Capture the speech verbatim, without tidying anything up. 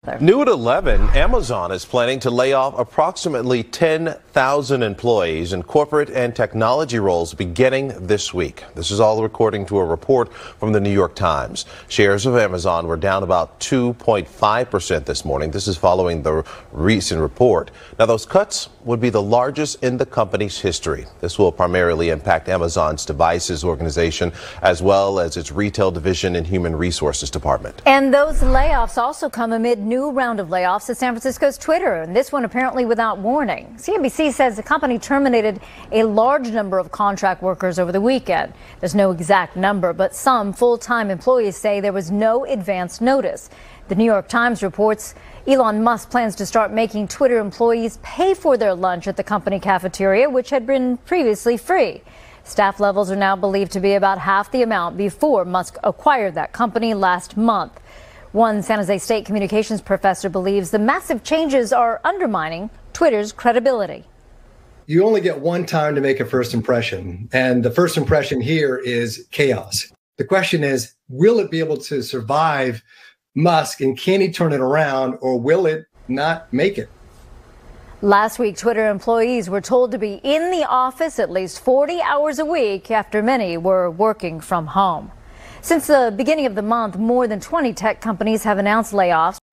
New at eleven, Amazon is planning to lay off approximately ten thousand employees in corporate and technology roles beginning this week. This is all according to a report from the New York Times. Shares of Amazon were down about two point five percent this morning. This is following the recent report. Now, those cuts would be the largest in the company's history. This will primarily impact Amazon's devices organization as well as its retail division and human resources department. And those layoffs also come amid new round of layoffs at San Francisco's Twitter, and this one apparently without warning. C N B C says the company terminated a large number of contract workers over the weekend. There's no exact number, but some full-time employees say there was no advance notice. The New York Times reports Elon Musk plans to start making Twitter employees pay for their lunch at the company cafeteria, which had been previously free. Staff levels are now believed to be about half the amount before Musk acquired that company last month. One San Jose State communications professor believes the massive changes are undermining Twitter's credibility. You only get one time to make a first impression, and the first impression here is chaos. The question is, will it be able to survive Musk, and can he turn it around, or will it not make it? Last week, Twitter employees were told to be in the office at least forty hours a week after many were working from home. Since the beginning of the month, more than twenty tech companies have announced layoffs.